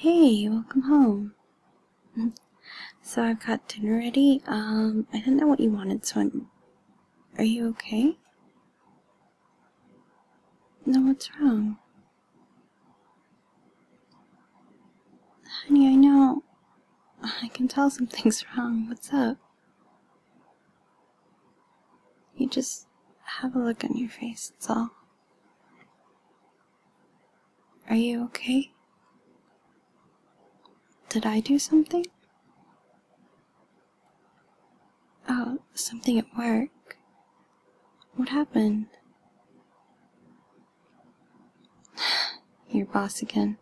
Hey, welcome home. So I've got dinner ready. I didn't know what you wanted, so Are you okay? No, what's wrong? Honey, I know. I can tell something's wrong. What's up? You just have a look on your face, that's all. Are you okay? Did I do something? Oh, something at work. What happened? Your boss again.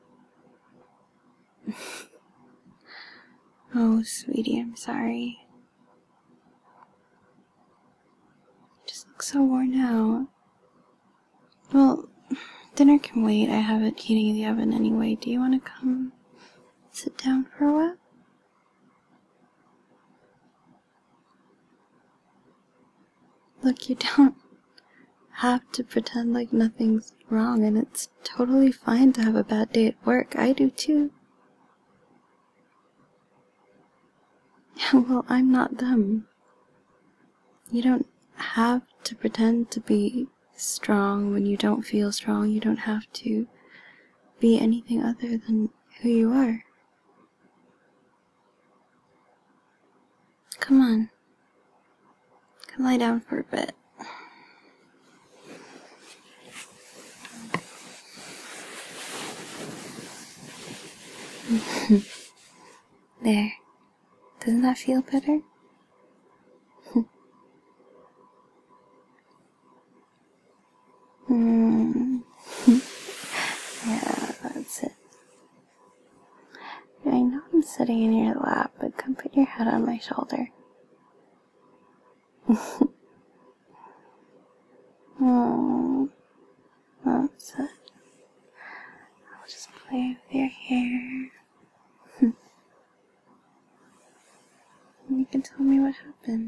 Oh, sweetie, I'm sorry. You just look so worn out. Well, dinner can wait. I have it heating in the oven anyway. Do you want to come sit down for a while? Look, you don't have to pretend like nothing's wrong, and it's totally fine to have a bad day at work. I do too. Well, I'm not them. You don't have to pretend to be strong when you don't feel strong. You don't have to be anything other than who you are. Come on. Come lie down for a bit. There. Doesn't that feel better? Yeah, that's it. I know I'm sitting in your lap, but come put your head on my shoulder. That's it. I'll just play with your hair. And you can tell me what happened.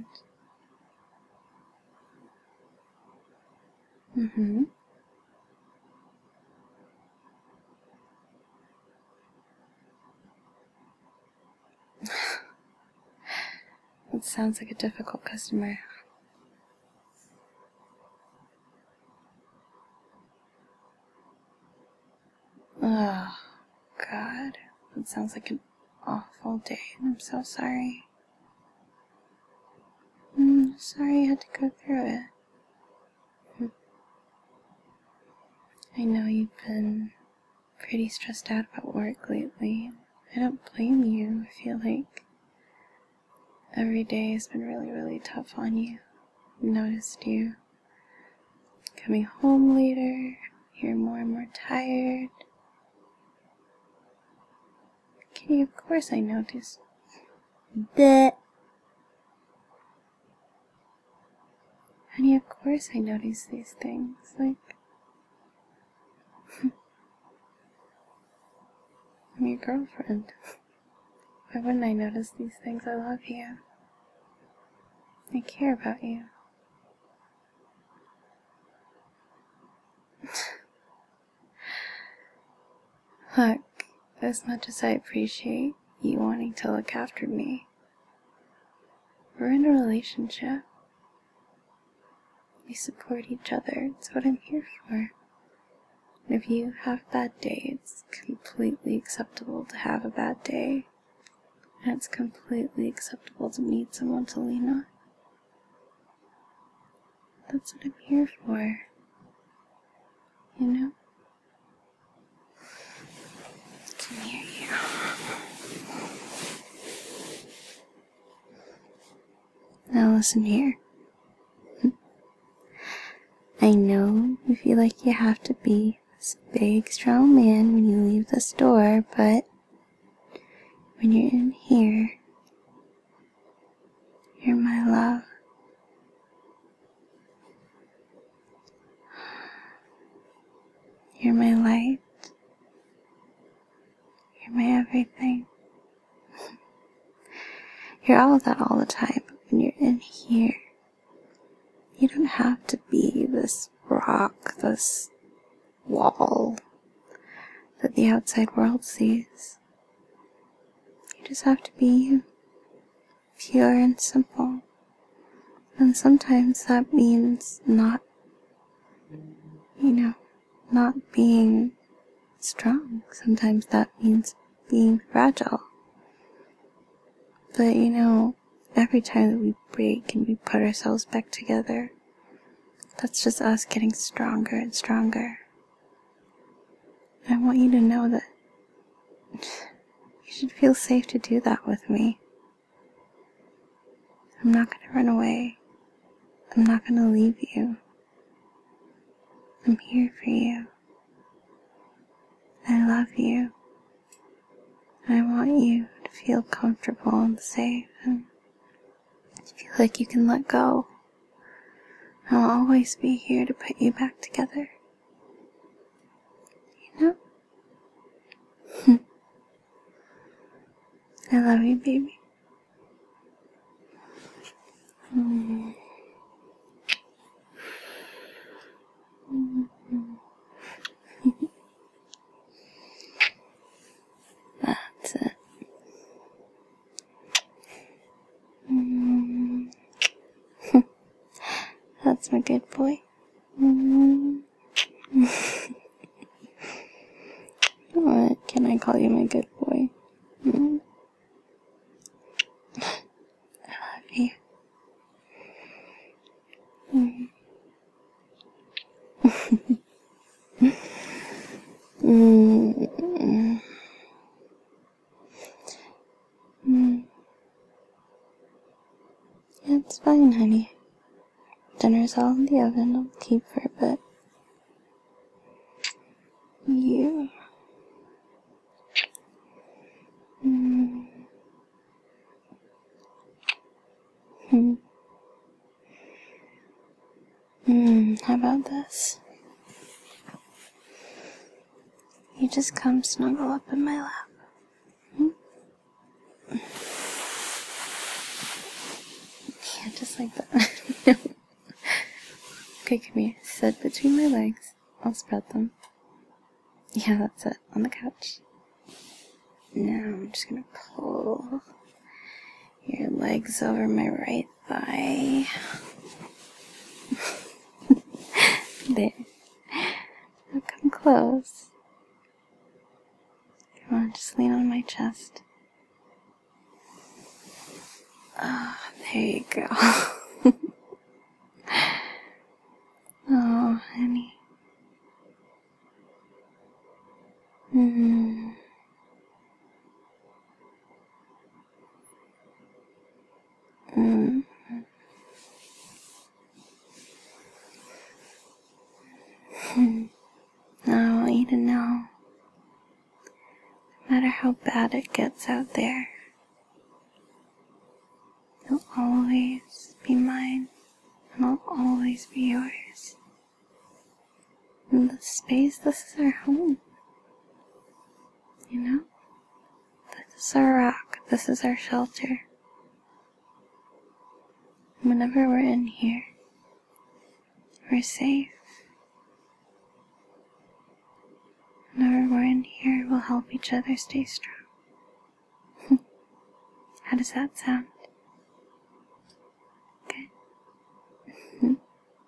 That sounds like a difficult customer. Oh, God. That sounds like an awful day. I'm so sorry. Sorry you had to go through it. I know you've been pretty stressed out about work lately. I don't blame you. I feel like every day has been really, really tough on you. I've noticed you coming home later. You're more and more tired. Kitty, of course I noticed. Honey, of course I notice these things. Like, I'm your girlfriend. Why wouldn't I notice these things? I love you. I care about you. Look, as much as I appreciate you wanting to look after me, we're in a relationship. We support each other. It's what I'm here for. And if you have a bad day, it's completely acceptable to have a bad day. And it's completely acceptable to need someone to lean on. That's what I'm here for. You know? Come here, you. Now listen here. I know you feel like you have to be this big, strong man when you leave this door, but when you're in here, you're my love. You're my light. You're my everything. You're all of that all the time, but when you're in here, you don't have to be this rock, this wall, that the outside world sees. You just have to be you, pure and simple. And sometimes that means not being strong. Sometimes that means being fragile. But every time that we break and we put ourselves back together, that's just us getting stronger and stronger. I want you to know that you should feel safe to do that with me. I'm not going to run away. I'm not going to leave you. I'm here for you. I love you. I want you to feel comfortable and safe and feel like you can let go. I'll always be here to put you back together. You know? I love you, baby. That's it. That's my good boy. What can I call you, my good boy? I love you. It's fine, honey. Dinner's all in the oven. I'll keep for a bit. You. How about this? You just come snuggle up in my lap. Yeah, just like that. Okay, come here. Sit between my legs. I'll spread them. Yeah, that's it. On the couch. Now I'm just gonna pull your legs over my right thigh. There. Now come close. Come on, just lean on my chest. Oh, there you go. Oh, honey. I want you to know, no matter how bad it gets out there, you'll always be mine, and I'll always be yours. In this space, this is our home. You know? This is our rock, this is our shelter. Whenever we're in here, we're safe. Whenever we're in here, we'll help each other stay strong. How does that sound? Good?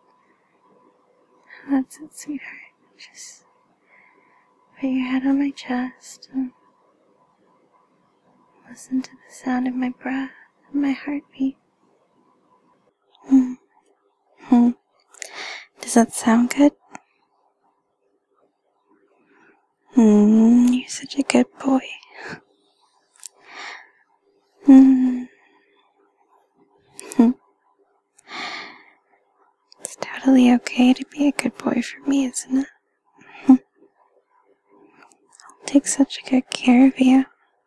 That's it, sweetheart. Just put your head on my chest and listen to the sound of my breath and my heartbeat. Does that sound good? You're such a good boy. It's totally okay to be a good boy for me, isn't it? I'll take such a good care of you.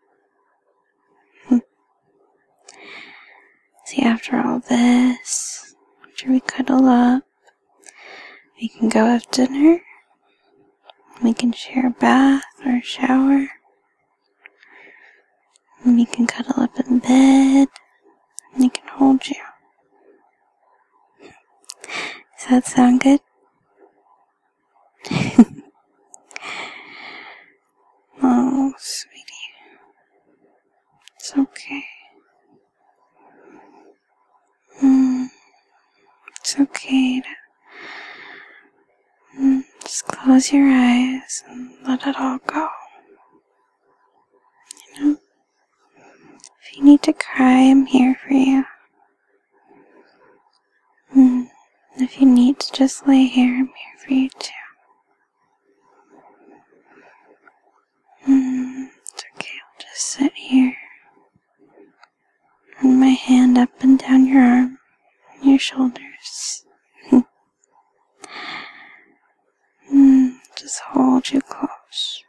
See, after all this, after we cuddle up, we can go have dinner. We can share a bath or a shower. And we can cuddle up in bed. And I can hold you. Does that sound good? Oh, sweetie. It's okay. It's okay to just close your eyes and let it all go. You know? If you need to cry, I'm here for you. If you need to just lay here, I'm here for you too. It's okay, I'll just sit here. Run my hand up and down your arm, your shoulders. Just hold you close.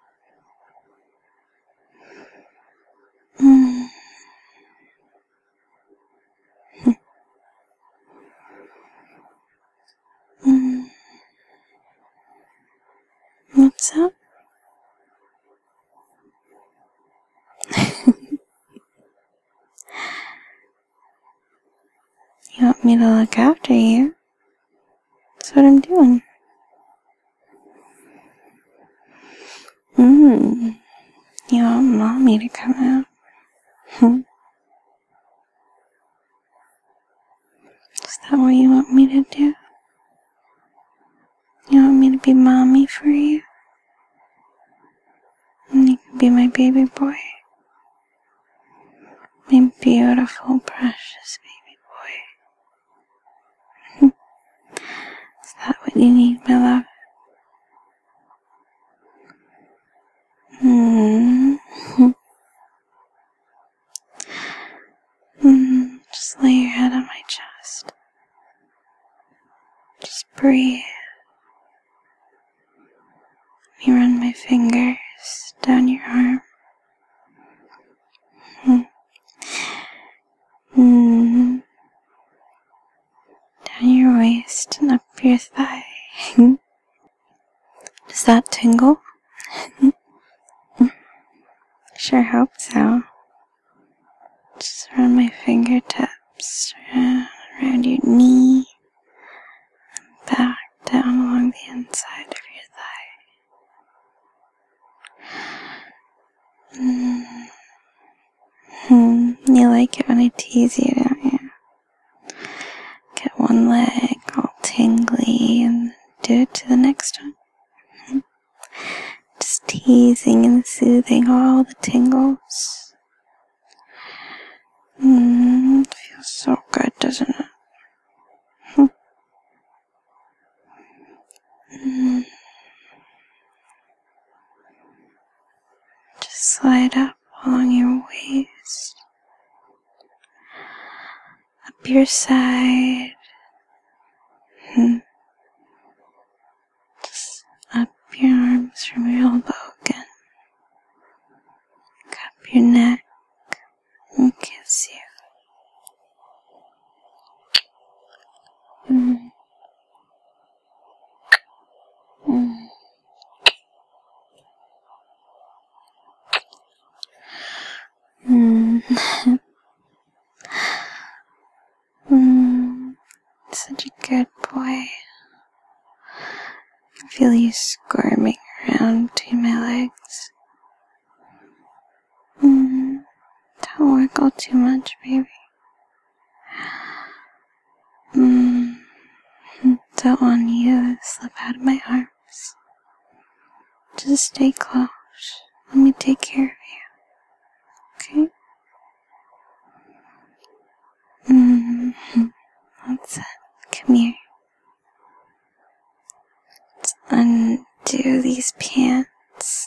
What's up? You want me to look after you? That's what I'm doing. You want mommy to come out? Is that what you want me to do? You want me to be mommy for you? And you can be my baby boy. My beautiful, precious baby boy. Is that what you need, my love? Just lay your head on my chest. Just breathe. Let me run my fingers down your arm. Down your waist and up your thigh. Does that tingle? Sure hope so. Just run my fingertips around your knee, and back down along the inside of your thigh. You like it when I tease you, don't you? Get one leg all tingly and do it to the next one. Just teasing and soothing all the tingles. It feels so good, doesn't it? Just slide up along your waist, up your side, just up your arms from your elbow again, cup your neck, and kiss you. Such a good boy. I can feel you squirming around between my legs. Don't wiggle too much, baby. Don't want you to slip out of my arms. Just stay close. Let me take care of you. Okay? That's it. Come here. Let's undo these pants.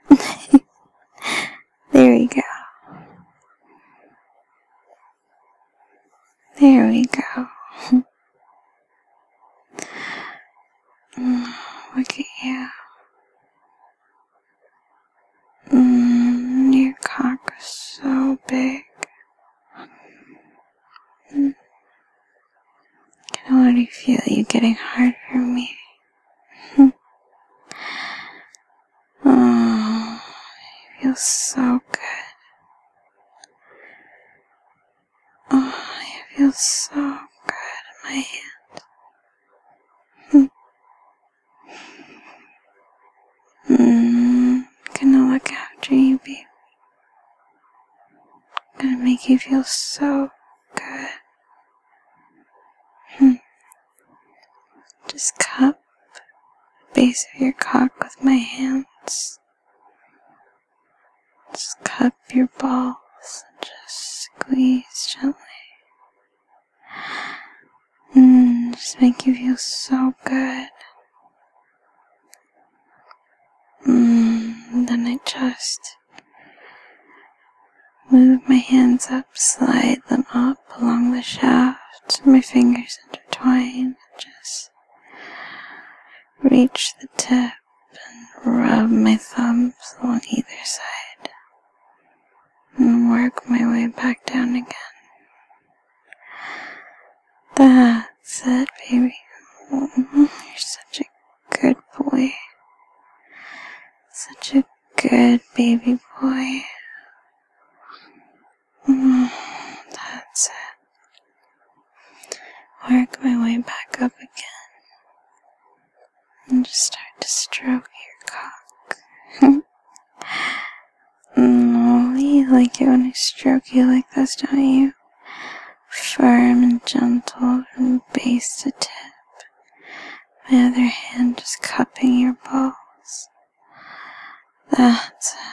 There we go. There we go. Look at you. Your cock is so big. I can already feel you getting hard for me. Oh, it feels so good. Oh, it feels so good in my hand. Gonna look after you, baby. make you feel so good. Just cup the base of your cock with my hands. Just cup your balls and just squeeze gently. Just make you feel so good. Then I just move my hands up, slide them up along the shaft, my fingers intertwine, just reach the tip and rub my thumbs along either side, and work my way back down again. That's it, baby. You're such a good boy. Such a good baby boy. That's it. Work my way back up again. And just start to stroke your cock. You like it when I stroke you like this, don't you? Firm and gentle from base to tip. My other hand just cupping your balls. That's it.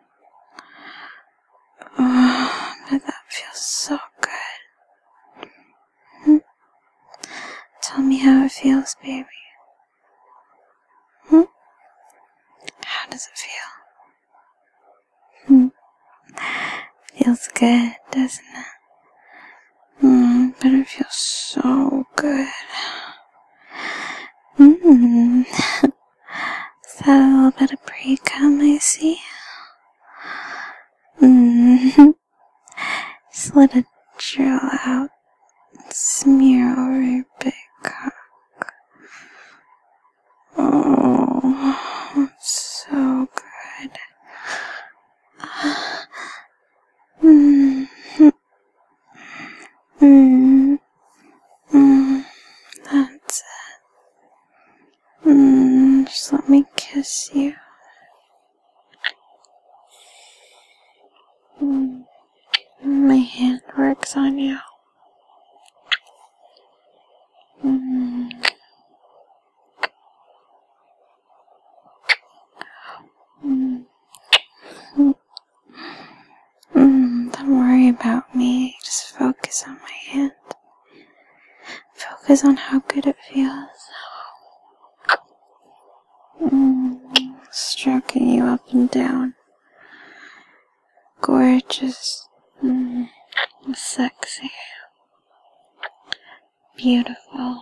Oh, but that feels so good. Tell me how it feels, baby. How does it feel? Feels good, doesn't it? But it feels so good. Is that a little bit of pre-cum I see? Just let it drill out and smear over your big cock. Oh, it's so good. That's it. Just let me kiss you. My hand works on you. Don't worry about me. Just focus on my hand. Focus on how good it feels. Stroking you up and down. Gorgeous. Sexy. Beautiful.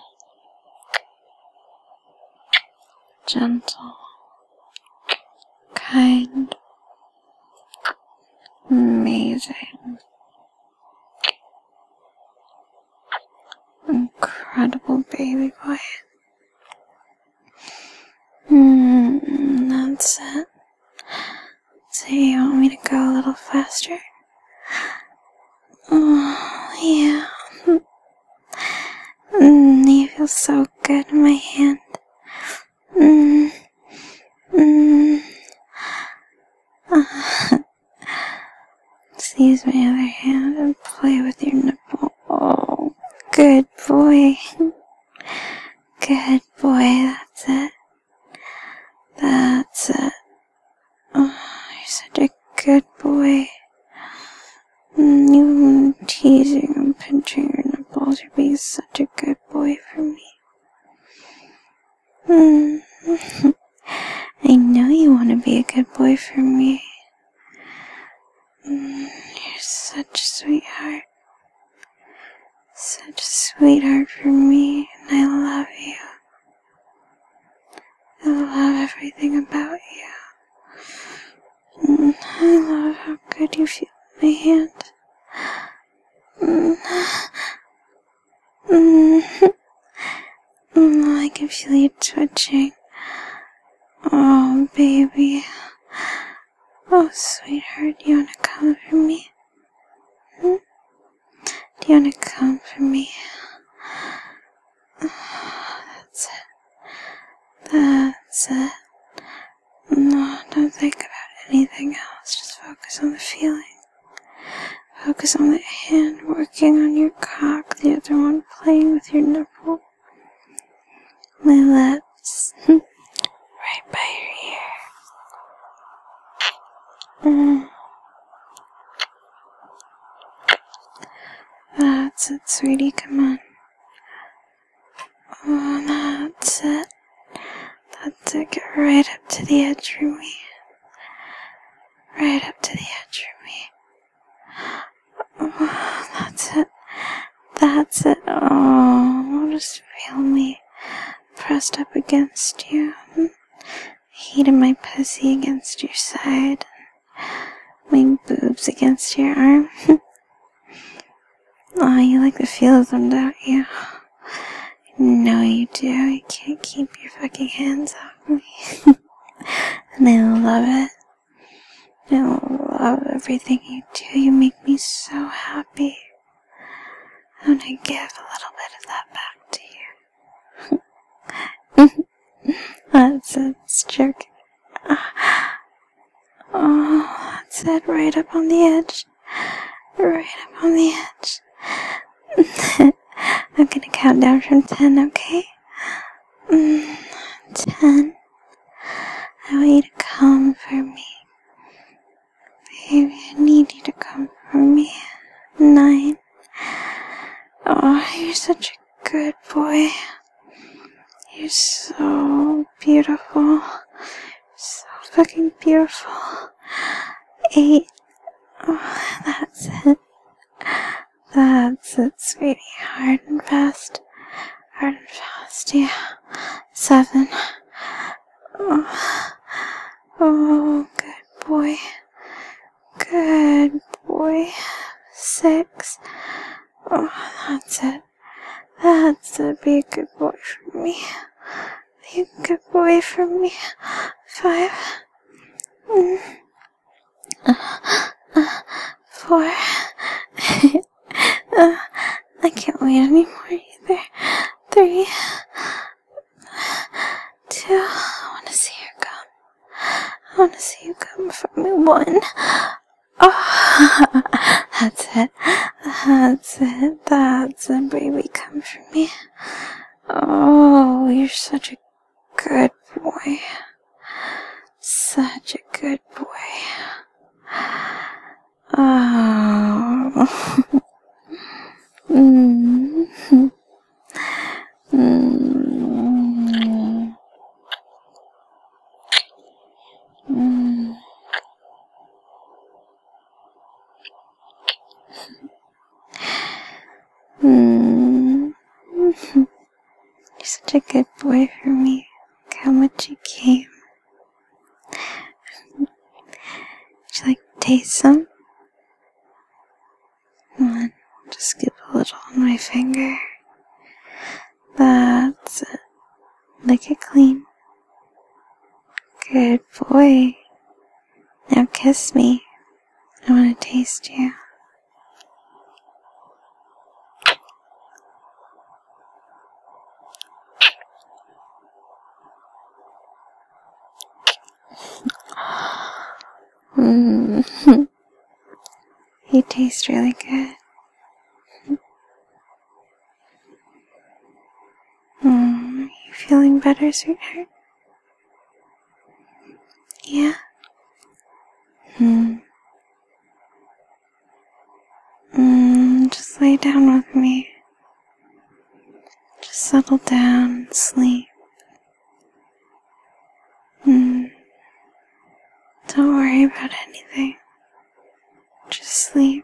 Gentle. Kind. Amazing. Incredible baby boy. That's it. So you want me to go a little faster? Oh, yeah. You feel so good in my hand. Just use my other hand and play with your nipple. Oh, good boy. Good boy, that's it. That's it. Oh, you're such a good boy. You teasing and pinching your nipples. You're being such a good boy for me. I know you want to be a good boy for me. You're such a sweetheart. Such a sweetheart for me, and I love you. I love everything about you. I love how good you feel in my hand. I can feel you twitching. Oh, baby. Oh, sweetheart, do you want to come for me? Do you want to come for me? Oh, that's it. That's it. No, don't think about anything else. Just focus on the feeling. Focus focus on that hand working on your cock, the other one playing with your nipple. My lips, right by your ear. That's it, sweetie, come on. Oh, that's it. That's it, get right up to the edge for me. Right up to the edge for me. Oh, that's it. That's it. Oh, just feel me pressed up against you. Heat of my pussy against your side. My boobs against your arm. Oh, you like the feel of them, don't you? No, you do. You can't keep your fucking hands off me. And I love it. I love everything you do. You make me so happy. And I give a little bit of that back to you. That's it, stroke. Oh, that's it, right up on the edge. Right up on the edge. I'm gonna count down from 10, okay? 10. I want you to come for me. Baby, I need you to come for me. 9. Oh, you're such a good boy. You're so beautiful. So fucking beautiful. 8. Oh, that's it. That's it, sweetie. Hard and fast. Hard and fast, yeah. 7. Oh, good boy. Good boy. 6. Oh, that's it. That's it. Be a good boy for me. Be a good boy for me. 5. 4. I can't wait anymore either. 3. 2. I want to see you come. I want to see you come for me. 1. Oh, that's it. That's it. That's it, baby. Come for me. Oh, you're such a good boy. Such a good boy. Oh. You're such a good boy for me. Look how much you came. Would you like to taste some? Come on, just skip a little on my finger. That's it. Lick it clean. Good boy. Now kiss me. I want to taste you. You taste really good. You feeling better, sweetheart? Yeah? Just lay down with me. Just settle down and sleep. Don't worry about anything. Just sleep.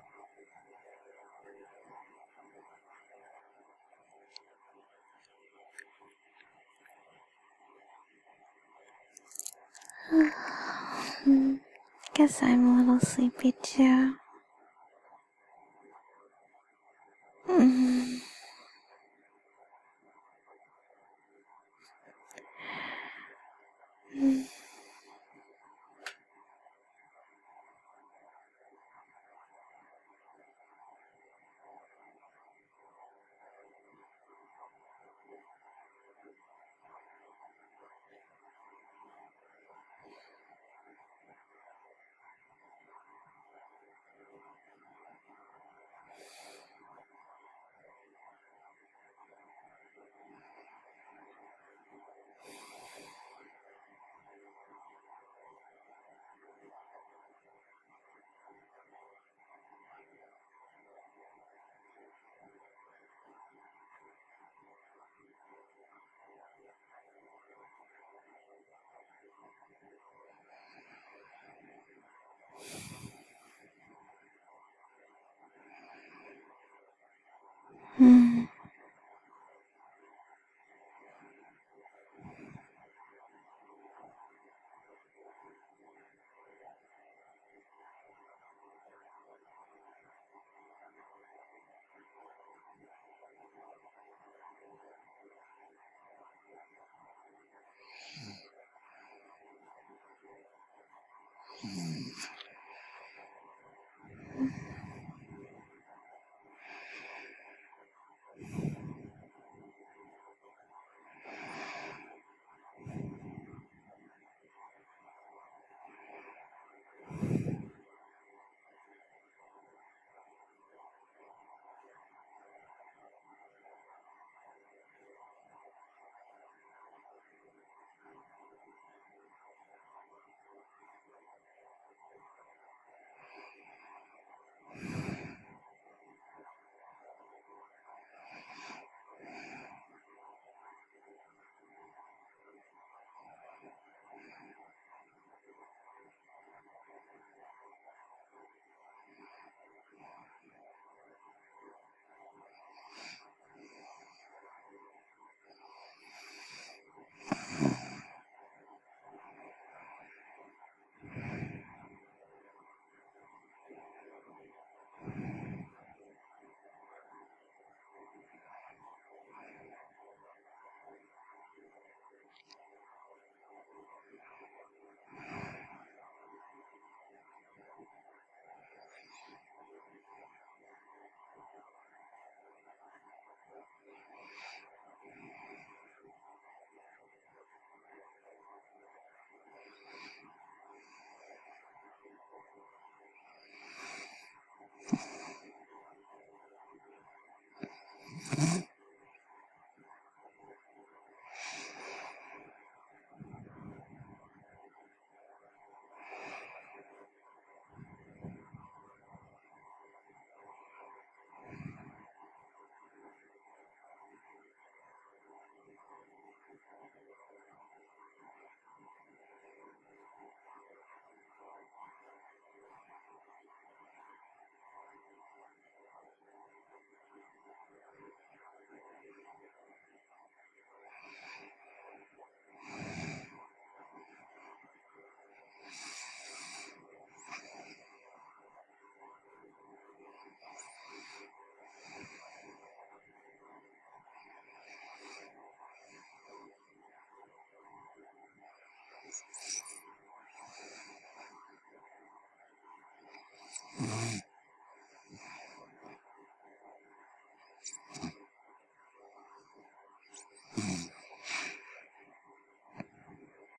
Guess I'm a little sleepy too.